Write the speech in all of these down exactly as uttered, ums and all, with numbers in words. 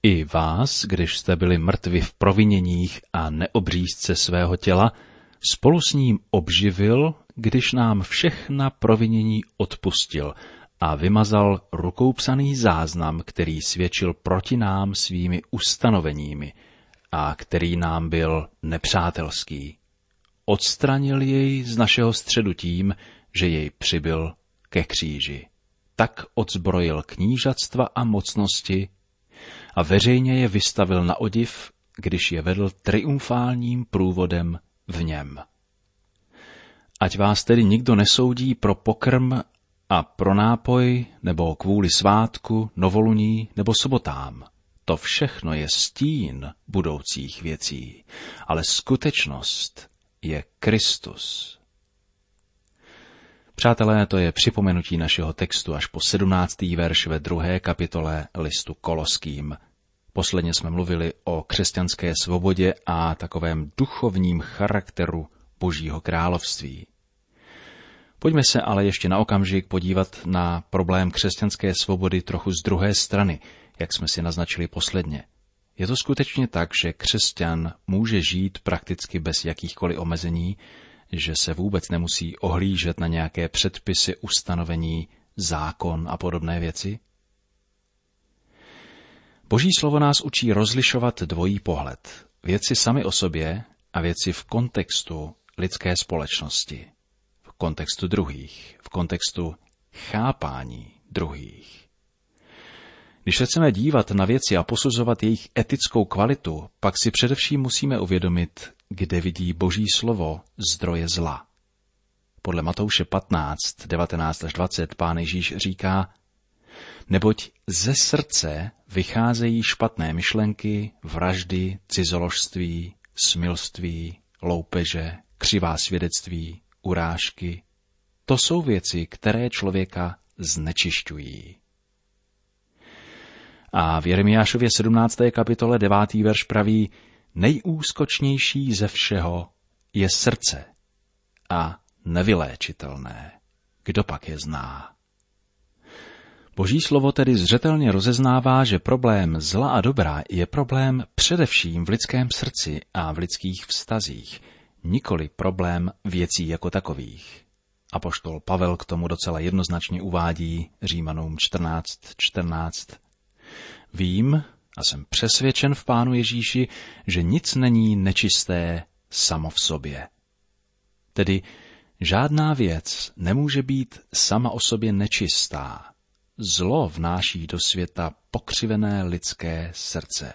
I vás, když jste byli mrtvi v proviněních a neobřízce svého těla, spolu s ním obživil, když nám všechna provinění odpustil a vymazal rukou psaný záznam, který svědčil proti nám svými ustanoveními a který nám byl nepřátelský. Odstranil jej z našeho středu tím, že jej přibyl ke kříži. Tak odzbrojil knížatstva a mocnosti a veřejně je vystavil na odiv, když je vedl triumfálním průvodem v něm. Ať vás tedy nikdo nesoudí pro pokrm a pro nápoj, nebo kvůli svátku, novoluní nebo sobotám. To všechno je stín budoucích věcí, ale skutečnost je Kristus. Přátelé, to je připomenutí našeho textu až po sedmnáctý verš ve druhé kapitole listu Koloským. Posledně jsme mluvili o křesťanské svobodě a takovém duchovním charakteru Božího království. Pojďme se ale ještě na okamžik podívat na problém křesťanské svobody trochu z druhé strany, jak jsme si naznačili posledně. Je to skutečně tak, že křesťan může žít prakticky bez jakýchkoliv omezení, že se vůbec nemusí ohlížet na nějaké předpisy, ustanovení, zákon a podobné věci? Boží slovo nás učí rozlišovat dvojí pohled. Věci sami o sobě a věci v kontextu lidské společnosti. V kontextu druhých, v kontextu chápání druhých. Když se chceme dívat na věci a posuzovat jejich etickou kvalitu, pak si především musíme uvědomit, kde vidí Boží slovo zdroje zla. Podle Matouše patnáct, devatenáct až dvacet Pán Ježíš říká: neboť ze srdce vycházejí špatné myšlenky, vraždy, cizoložství, smilství, loupeže, křivá svědectví, urážky. To jsou věci, které člověka znečišťují. A v Jeremiášově sedmnácté kapitole devátý verš praví: nejúskočnější ze všeho je srdce a nevyléčitelné. Kdo pak je zná? Boží slovo tedy zřetelně rozeznává, že problém zla a dobra je problém především v lidském srdci a v lidských vztazích, nikoli problém věcí jako takových. Apoštol Pavel k tomu docela jednoznačně uvádí Římanům čtrnáct čtrnáct. Vím a jsem přesvědčen v Pánu Ježíši, že nic není nečisté samo v sobě. Tedy žádná věc nemůže být sama o sobě nečistá. Zlo vnáší do světa pokřivené lidské srdce.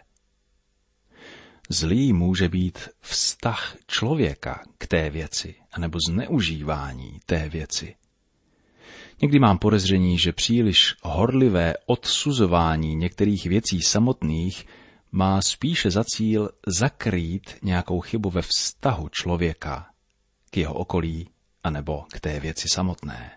Zlý může být vztah člověka k té věci, anebo zneužívání té věci. Někdy mám podezření, že příliš horlivé odsuzování některých věcí samotných má spíše za cíl zakrýt nějakou chybu ve vztahu člověka k jeho okolí anebo k té věci samotné.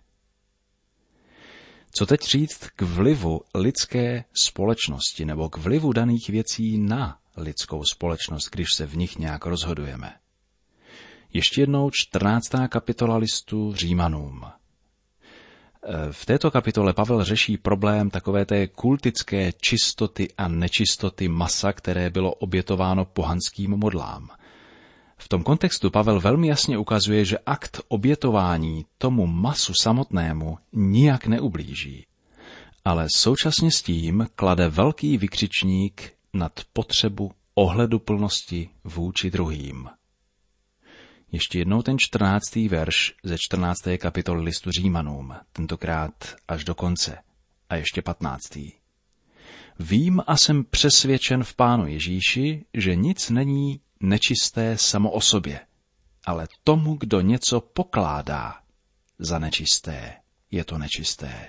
Co teď říct k vlivu lidské společnosti nebo k vlivu daných věcí na lidskou společnost, když se v nich nějak rozhodujeme? Ještě jednou čtrnáctá kapitola listu Římanům. V této kapitole Pavel řeší problém takové té kultické čistoty a nečistoty masa, které bylo obětováno pohanským modlám. V tom kontextu Pavel velmi jasně ukazuje, že akt obětování tomu masu samotnému nijak neublíží, ale současně s tím klade velký vykřičník nad potřebu ohleduplnosti vůči druhým. Ještě jednou ten čtrnáctý verš ze čtrnácté kapitoly listu Římanům, tentokrát až do konce, a ještě patnáctý. Vím a jsem přesvědčen v Pánu Ježíši, že nic není nečisté samo o sobě, ale tomu, kdo něco pokládá za nečisté, je to nečisté.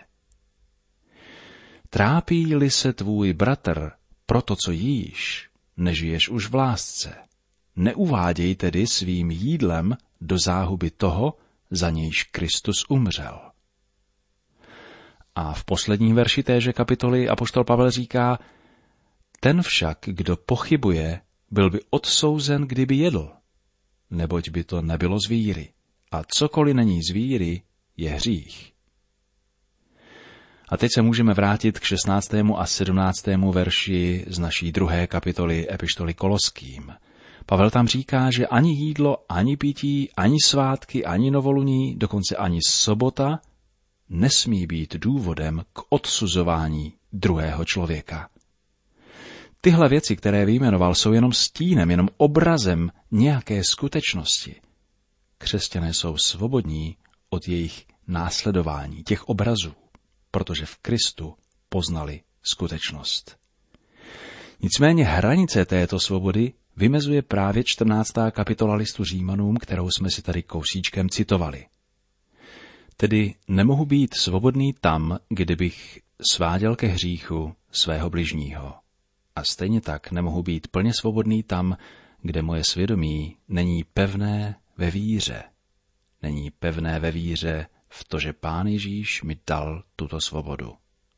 Trápí-li se tvůj bratr pro to, co jíš, nežiješ už v lásce. Neuváděj tedy svým jídlem do záhuby toho, za nějž Kristus umřel. A v posledním verši téže kapitoly apoštol Pavel říká: ten však, kdo pochybuje, byl by odsouzen, kdyby jedl, neboť by to nebylo z víry. A cokoliv není z víry, je hřích. A teď se můžeme vrátit k šestnáctému a sedmnáctému verši z naší druhé kapitoly epištoly Koloským. Pavel tam říká, že ani jídlo, ani pití, ani svátky, ani novoluní, dokonce ani sobota nesmí být důvodem k odsuzování druhého člověka. Tyhle věci, které vyjmenoval, jsou jenom stínem, jenom obrazem nějaké skutečnosti. Křesťané jsou svobodní od jejich následování, těch obrazů, protože v Kristu poznali skutečnost. Nicméně hranice této svobody vymezuje právě čtrnáctá kapitola listu Římanům, kterou jsme si tady kousíčkem citovali. Tedy nemohu být svobodný tam, kdybych sváděl ke hříchu svého bližního. A stejně tak nemohu být plně svobodný tam, kde moje svědomí není pevné ve víře. Není pevné ve víře v to, že Pán Ježíš mi dal tuto svobodu.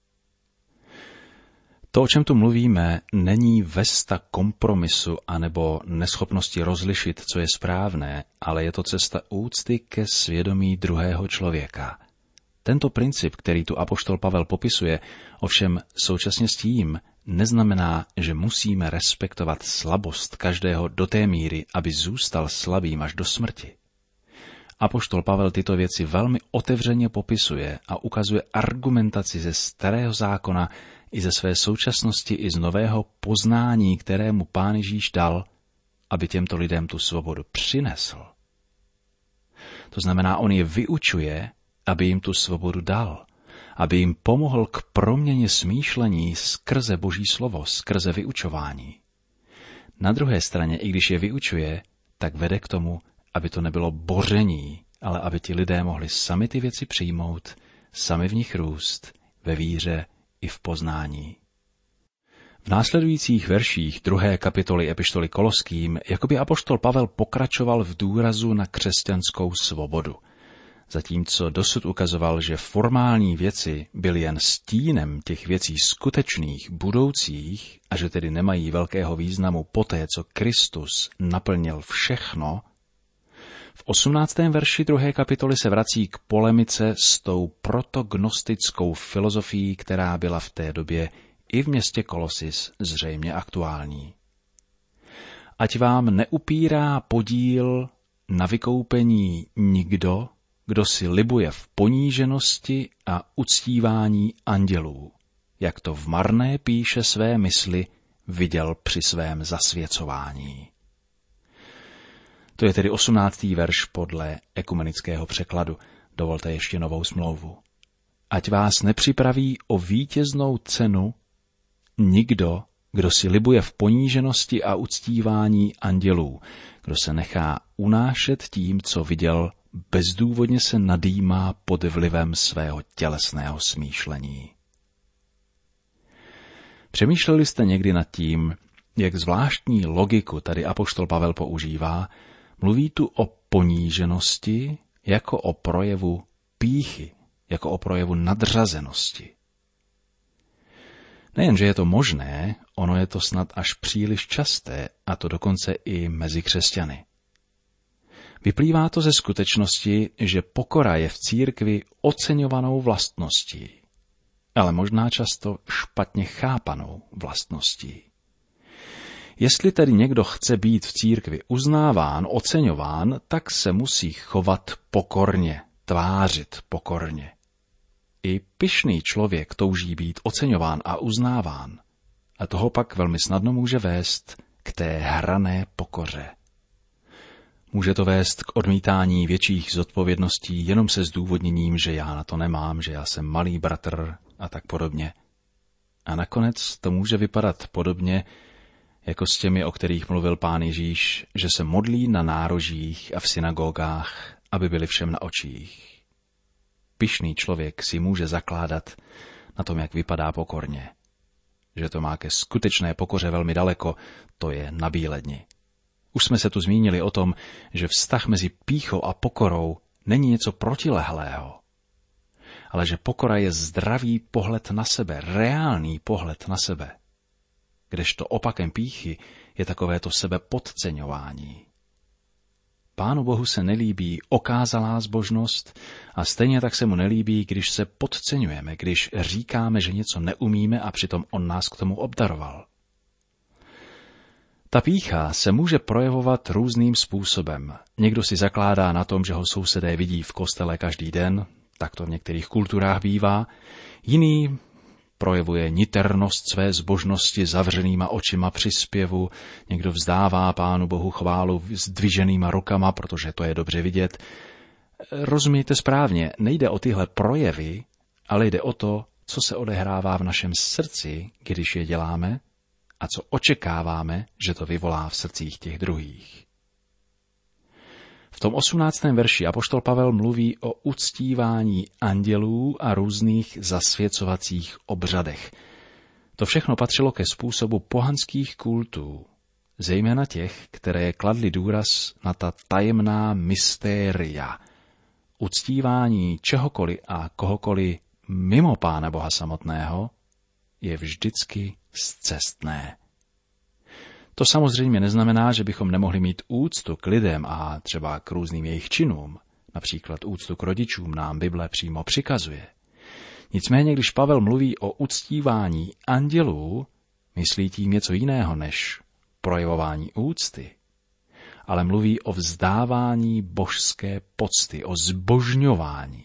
To, o čem tu mluvíme, není vesta kompromisu anebo neschopnosti rozlišit, co je správné, ale je to cesta úcty ke svědomí druhého člověka. Tento princip, který tu apoštol Pavel popisuje, ovšem současně s tím neznamená, že musíme respektovat slabost každého do té míry, aby zůstal slabým až do smrti. Apoštol Pavel tyto věci velmi otevřeně popisuje a ukazuje argumentaci ze starého zákona i ze své současnosti i z nového poznání, kterému Pán Ježíš dal, aby těmto lidem tu svobodu přinesl. To znamená, on je vyučuje, aby jim tu svobodu dal, aby jim pomohl k proměně smýšlení skrze Boží slovo, skrze vyučování. Na druhé straně, i když je vyučuje, tak vede k tomu, aby to nebylo boření, ale aby ti lidé mohli sami ty věci přijmout, sami v nich růst, ve víře i v poznání. V následujících verších druhé kapitoly epištoly Koloským jakoby apoštol Pavel pokračoval v důrazu na křesťanskou svobodu. Zatímco dosud ukazoval, že formální věci byly jen stínem těch věcí skutečných, budoucích, a že tedy nemají velkého významu poté, co Kristus naplnil všechno, v osmnáctém verši druhé kapitoly se vrací k polemice s tou protognostickou filozofií, která byla v té době i v městě Kolosis zřejmě aktuální. Ať vám neupírá podíl na vykoupení nikdo, kdo si libuje v poníženosti a uctívání andělů, jak to v marné píše své mysli viděl při svém zasvěcování. To je tedy osmnáctý verš podle ekumenického překladu. Dovolte ještě novou smlouvu. Ať vás nepřipraví o vítěznou cenu nikdo, kdo si libuje v poníženosti a uctívání andělů, kdo se nechá unášet tím, co viděl, bezdůvodně se nadýmá pod vlivem svého tělesného smýšlení. Přemýšleli jste někdy nad tím, jak zvláštní logiku tady apoštol Pavel používá? Mluví tu o poníženosti jako o projevu pýchy, jako o projevu nadřazenosti. Nejen, že je to možné, ono je to snad až příliš časté, a to dokonce i mezi křesťany. Vyplývá to ze skutečnosti, že pokora je v církvi oceňovanou vlastností, ale možná často špatně chápanou vlastností. Jestli tedy někdo chce být v církvi uznáván, oceňován, tak se musí chovat pokorně, tvářit pokorně. I pyšný člověk touží být oceňován a uznáván, a toho pak velmi snadno může vést k té hrané pokoře. Může to vést k odmítání větších zodpovědností jenom se zdůvodněním, že já na to nemám, že já jsem malý bratr a tak podobně. A nakonec to může vypadat podobně, jako s těmi, o kterých mluvil Pán Ježíš, že se modlí na nárožích a v synagogách, aby byli všem na očích. Pyšný člověk si může zakládat na tom, jak vypadá pokorně. Že to má ke skutečné pokoře velmi daleko, to je nabíledni. Už jsme se tu zmínili o tom, že vztah mezi pýchou a pokorou není něco protilehlého, ale že pokora je zdravý pohled na sebe, reálný pohled na sebe. Kdežto opakem pýchy je takovéto sebepodceňování. Pánu Bohu se nelíbí okázalá zbožnost a stejně tak se mu nelíbí, když se podceňujeme, když říkáme, že něco neumíme a přitom on nás k tomu obdaroval. Ta pýcha se může projevovat různým způsobem. Někdo si zakládá na tom, že ho sousedé vidí v kostele každý den, tak to v některých kulturách bývá. Jiný projevuje niternost své zbožnosti zavřenýma očima při zpěvu, někdo vzdává Pánu Bohu chválu zdviženýma rukama, protože to je dobře vidět. Rozumějte správně, nejde o tyhle projevy, ale jde o to, co se odehrává v našem srdci, když je děláme, a co očekáváme, že to vyvolá v srdcích těch druhých. V tom osmnáctém verši apoštol Pavel mluví o uctívání andělů a různých zasvěcovacích obřadech. To všechno patřilo ke způsobu pohanských kultů, zejména těch, které kladly důraz na ta tajemná mystéria. Uctívání čehokoliv a kohokoliv mimo Pána Boha samotného je vždycky scestné. To samozřejmě neznamená, že bychom nemohli mít úctu k lidem a třeba k různým jejich činům. Například úctu k rodičům nám Bible přímo přikazuje. Nicméně, když Pavel mluví o uctívání andělů, myslí tím něco jiného než projevování úcty, ale mluví o vzdávání božské pocty, o zbožňování.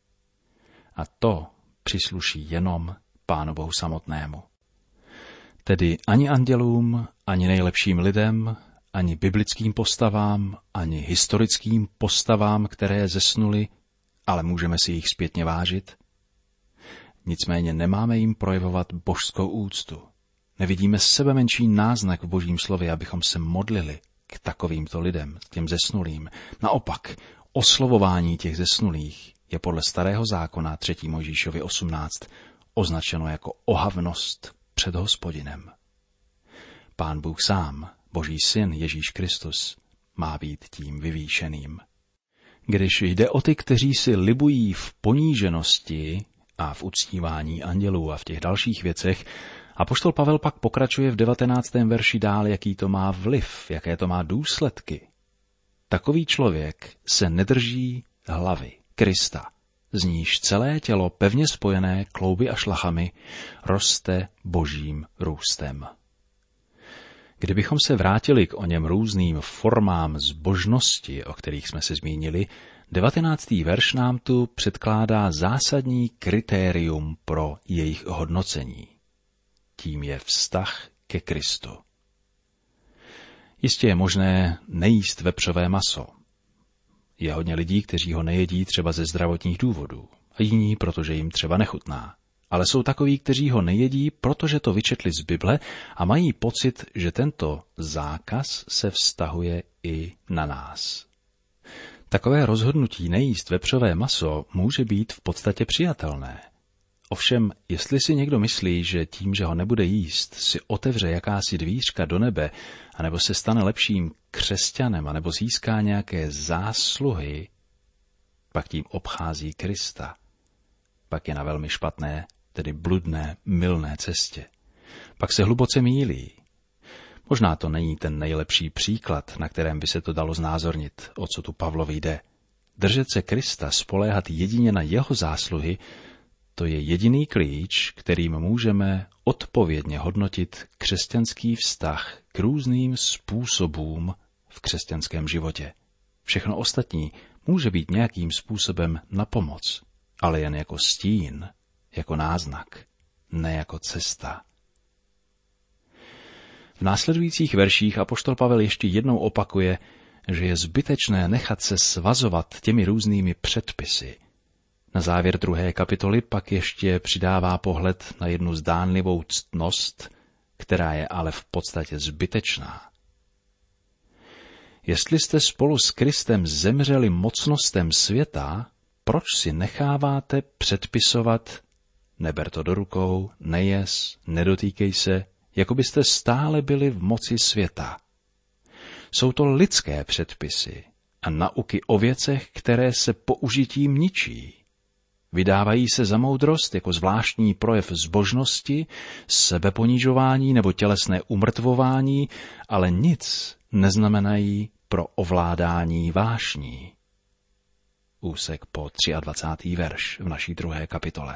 A to přísluší jenom Pánu Bohu samotnému. Tedy ani andělům, ani nejlepším lidem, ani biblickým postavám, ani historickým postavám, které zesnuly, ale můžeme si jich zpětně vážit. Nicméně nemáme jim projevovat božskou úctu. Nevidíme sebemenší náznak v Božím slově, abychom se modlili k takovýmto lidem, k těm zesnulým. Naopak, oslovování těch zesnulých je podle Starého zákona třetí Mojžíšovi osmnáct označeno jako ohavnost před Hospodinem. Pán Bůh sám, Boží syn Ježíš Kristus, má být tím vyvýšeným. Když jde o ty, kteří si libují v poníženosti a v uctívání andělů a v těch dalších věcech, apoštol Pavel pak pokračuje v devatenáctém verši dál, jaký to má vliv, jaké to má důsledky. Takový člověk se nedrží hlavy Krista, z níž celé tělo pevně spojené klouby a šlachami roste božím růstem. Kdybychom se vrátili k o něm různým formám zbožnosti, o kterých jsme se zmínili, devatenáctý verš nám tu předkládá zásadní kritérium pro jejich hodnocení. Tím je vztah ke Kristu. Jistě je možné nejíst vepřové maso. Je hodně lidí, kteří ho nejedí třeba ze zdravotních důvodů, a jiní, protože jim třeba nechutná. Ale jsou takoví, kteří ho nejedí, protože to vyčetli z Bible a mají pocit, že tento zákaz se vztahuje i na nás. Takové rozhodnutí nejíst vepřové maso může být v podstatě přijatelné. Ovšem, jestli si někdo myslí, že tím, že ho nebude jíst, si otevře jakási dvířka do nebe, anebo se stane lepším křesťanem, anebo získá nějaké zásluhy, pak tím obchází Krista. Pak je na velmi špatné, tedy bludné, mylné cestě. Pak se hluboce mýlí. Možná to není ten nejlepší příklad, na kterém by se to dalo znázornit, o co tu Pavlovi jde. Držet se Krista, spoléhat jedině na jeho zásluhy, to je jediný klíč, kterým můžeme odpovědně hodnotit křesťanský vztah k různým způsobům v křesťanském životě. Všechno ostatní může být nějakým způsobem na pomoc, ale jen jako stín, jako náznak, ne jako cesta. V následujících verších apoštol Pavel ještě jednou opakuje, že je zbytečné nechat se svazovat těmi různými předpisy. Na závěr druhé kapitoly pak ještě přidává pohled na jednu zdánlivou ctnost, která je ale v podstatě zbytečná. Jestli jste spolu s Kristem zemřeli mocnostem světa, proč si necháváte předpisovat, neber to do rukou, nejes, nedotýkej se, jako byste stále byli v moci světa. Jsou to lidské předpisy a nauky o věcech, které se použitím ničí. Vydávají se za moudrost jako zvláštní projev zbožnosti, sebeponižování nebo tělesné umrtvování, ale nic neznamenají pro ovládání vášní. Úsek po dvacátý třetí verš v naší druhé kapitole.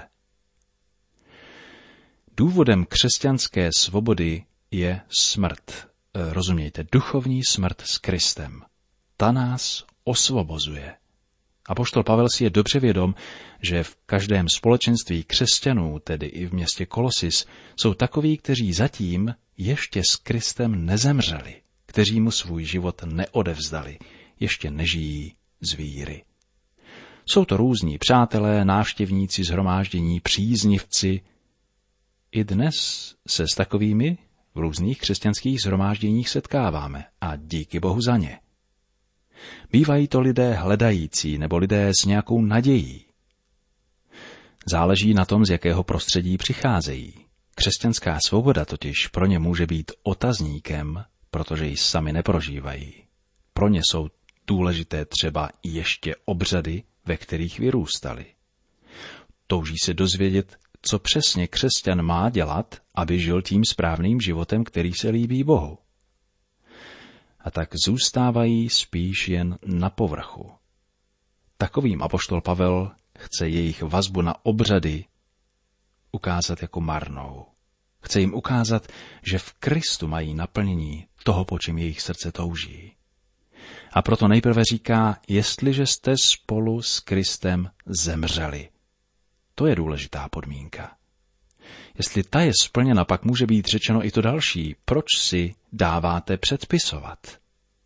Důvodem křesťanské svobody je smrt. Rozumějte, duchovní smrt s Kristem. Ta nás osvobozuje. Apoštol Pavel si je dobře vědom, že v každém společenství křesťanů, tedy i v městě Kolosis, jsou takoví, kteří zatím ještě s Kristem nezemřeli, kteří mu svůj život neodevzdali, ještě nežijí z víry. Jsou to různí přátelé, návštěvníci shromáždění, příznivci. I dnes se s takovými v různých křesťanských shromážděních setkáváme a díky Bohu za ně. Bývají to lidé hledající nebo lidé s nějakou nadějí. Záleží na tom, z jakého prostředí přicházejí. Křesťanská svoboda totiž pro ně může být otazníkem, protože ji sami neprožívají. Pro ně jsou důležité třeba ještě obřady, ve kterých vyrůstali. Touží se dozvědět, co přesně křesťan má dělat, aby žil tím správným životem, který se líbí Bohu. A tak zůstávají spíš jen na povrchu. Takovým apoštol Pavel chce jejich vazbu na obřady ukázat jako marnou. Chce jim ukázat, že v Kristu mají naplnění toho, po čem jejich srdce touží. A proto nejprve říká, jestliže jste spolu s Kristem zemřeli. To je důležitá podmínka. Jestli ta je splněna, pak může být řečeno i to další. Proč si dáváte předpisovat?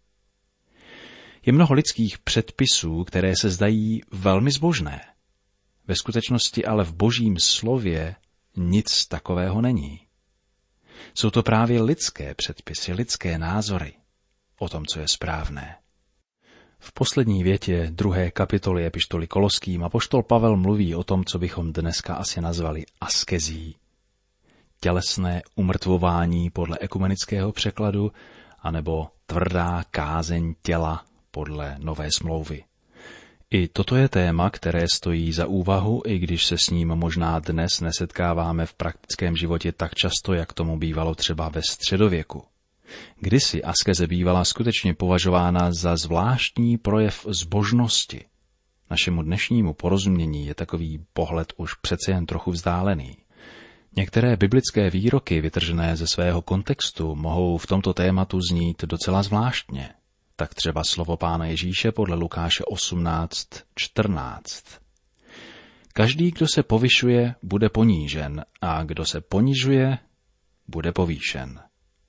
Je mnoho lidských předpisů, které se zdají velmi zbožné. Ve skutečnosti ale v Božím slově nic takového není. Jsou to právě lidské předpisy, lidské názory o tom, co je správné. V poslední větě druhé kapitoly epištoly Koloským apoštol Pavel mluví o tom, co bychom dneska asi nazvali askezí. Tělesné umrtvování podle ekumenického překladu, anebo tvrdá kázeň těla podle Nové smlouvy. I toto je téma, které stojí za úvahu, i když se s ním možná dnes nesetkáváme v praktickém životě tak často, jak tomu bývalo třeba ve středověku. Kdysi askeze bývala skutečně považována za zvláštní projev zbožnosti. Našemu dnešnímu porozumění je takový pohled už přece jen trochu vzdálený. Některé biblické výroky vytržené ze svého kontextu mohou v tomto tématu znít docela zvláštně. Tak třeba slovo Pána Ježíše podle Lukáše osmnáct čtrnáct. Každý, kdo se povyšuje, bude ponížen, a kdo se ponižuje, bude povýšen.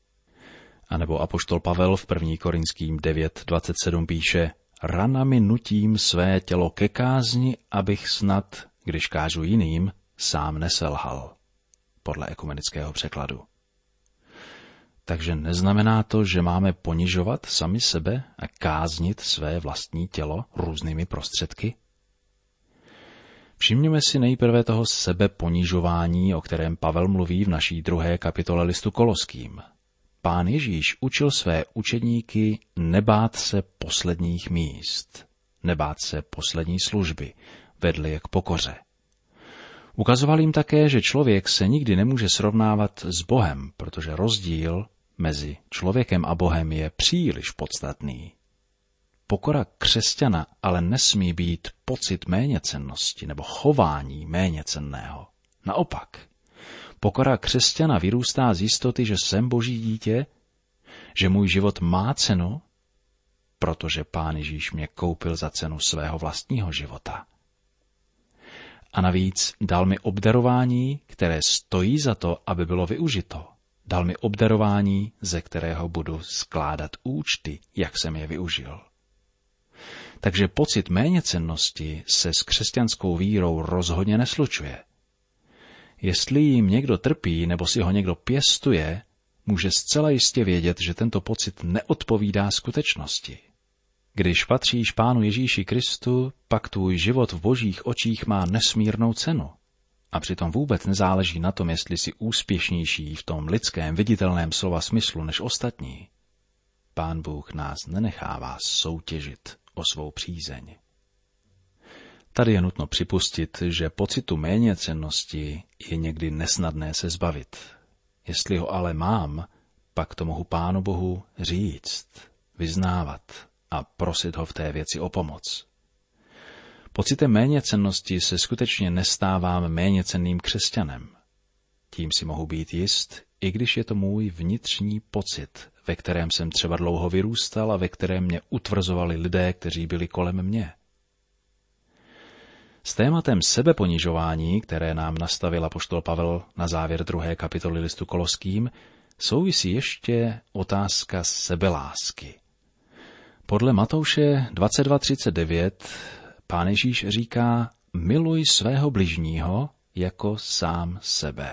A nebo apoštol Pavel v první Korinským devět dvacet sedm píše: ranami nutím své tělo ke kázni, abych snad, když kážu jiným, sám neselhal. Podle ekumenického překladu. Takže neznamená to, že máme ponižovat sami sebe a káznit své vlastní tělo různými prostředky? Všimněme si nejprve toho sebeponižování, o kterém Pavel mluví v naší druhé kapitole listu Koloským. Pán Ježíš učil své učedníky nebát se posledních míst, nebát se poslední služby, vedl je k pokoře. Ukazoval jim také, že člověk se nikdy nemůže srovnávat s Bohem, protože rozdíl mezi člověkem a Bohem je příliš podstatný. Pokora křesťana ale nesmí být pocit méněcennosti nebo chování méněcenného. Naopak, pokora křesťana vyrůstá z jistoty, že jsem Boží dítě, že můj život má cenu, protože Pán Ježíš mě koupil za cenu svého vlastního života. A navíc dal mi obdarování, které stojí za to, aby bylo využito. Dal mi obdarování, ze kterého budu skládat účty, jak jsem je využil. Takže pocit méněcennosti se s křesťanskou vírou rozhodně neslučuje. Jestli jim někdo trpí nebo si ho někdo pěstuje, může zcela jistě vědět, že tento pocit neodpovídá skutečnosti. Když patříš Pánu Ježíši Kristu, pak tvůj život v Božích očích má nesmírnou cenu. A přitom vůbec nezáleží na tom, jestli jsi úspěšnější v tom lidském viditelném slova smyslu než ostatní. Pán Bůh nás nenechává soutěžit o svou přízeň. Tady je nutno připustit, že pocitu méněcennosti je někdy nesnadné se zbavit. Jestli ho ale mám, pak to mohu Pánu Bohu říct, vyznávat a prosit ho v té věci o pomoc. Pocitem méněcennosti se skutečně nestávám méněcenným křesťanem. Tím si mohu být jist, i když je to můj vnitřní pocit, ve kterém jsem třeba dlouho vyrůstal a ve kterém mě utvrzovali lidé, kteří byli kolem mě. S tématem sebeponižování, které nám nastavil apoštol Pavel na závěr druhé kapitoly listu Koloským, souvisí ještě otázka sebelásky. Podle Matouše dvacet dva třicet devět Pán Ježíš říká: miluj svého bližního jako sám sebe.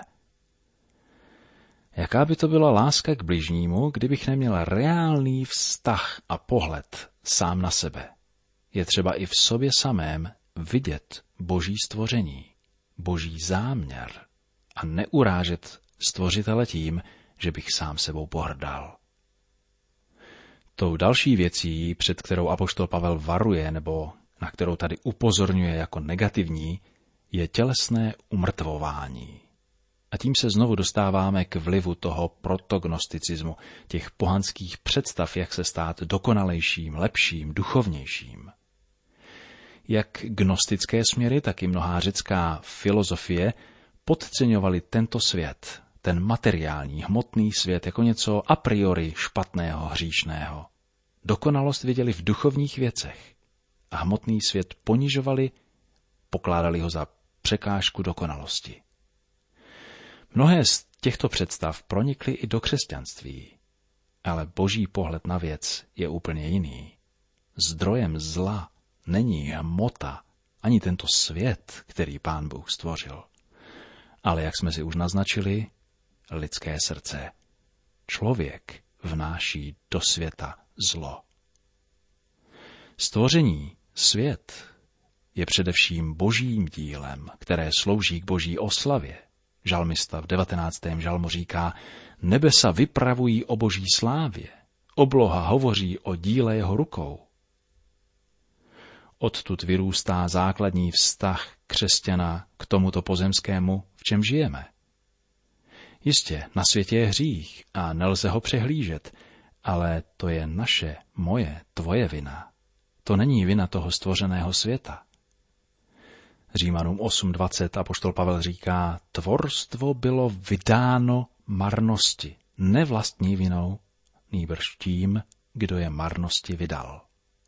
Jaká by to byla láska k bližnímu, kdybych neměl reálný vztah a pohled sám na sebe? Je třeba i v sobě samém vidět Boží stvoření, Boží záměr a neurážet stvořitele tím, že bych sám sebou pohrdal. Tou další věcí, před kterou apoštol Pavel varuje, nebo na kterou tady upozorňuje jako negativní, je tělesné umrtvování. A tím se znovu dostáváme k vlivu toho protognosticismu, těch pohanských představ, jak se stát dokonalejším, lepším, duchovnějším. Jak gnostické směry, tak i mnohá řecká filozofie podceňovali tento svět, ten materiální, hmotný svět, jako něco a priori špatného, hříšného. Dokonalost viděli v duchovních věcech a hmotný svět ponižovali, pokládali ho za překážku dokonalosti. Mnohé z těchto představ pronikly i do křesťanství, ale Boží pohled na věc je úplně jiný. Zdrojem zla není hmota, ani tento svět, který Pán Bůh stvořil, ale, jak jsme si už naznačili, lidské srdce. Člověk vnáší do světa zlo. Stvoření, svět, je především Božím dílem, které slouží k Boží oslavě. Žalmista v devatenáctém žalmu říká: nebesa vypravují o Boží slávě, obloha hovoří o díle jeho rukou. Odtud vyrůstá základní vztah křesťana k tomuto pozemskému, v čem žijeme. Jistě, na světě je hřích a nelze ho přehlížet, ale to je naše, moje, tvoje vina. To není vina toho stvořeného světa. Římanům osm dvacet apoštol Pavel říká: tvorstvo bylo vydáno marnosti, ne vlastní vinou, nýbrž tím, kdo je marnosti vydal.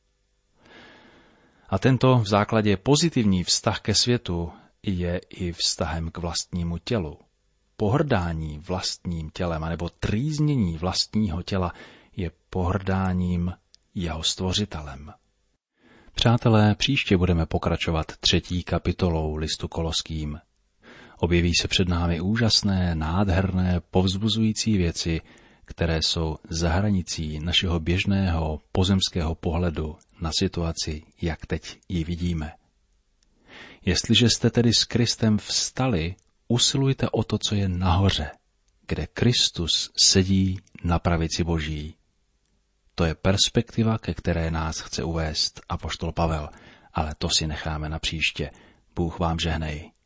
A tento v základě pozitivní vztah ke světu je i vztahem k vlastnímu tělu. Pohrdání vlastním tělem anebo trýznění vlastního těla je pohrdáním jeho stvořitelem. Přátelé, příště budeme pokračovat třetí kapitolou listu Koloským. Objeví se před námi úžasné, nádherné, povzbuzující věci, které jsou za hranicí našeho běžného pozemského pohledu na situaci, jak teď ji vidíme. Jestliže jste tedy s Kristem vstali, usilujte o to, co je nahoře, kde Kristus sedí na pravici Boží. To je perspektiva, ke které nás chce uvést apoštol Pavel, ale to si necháme na příště. Bůh vám žehnej.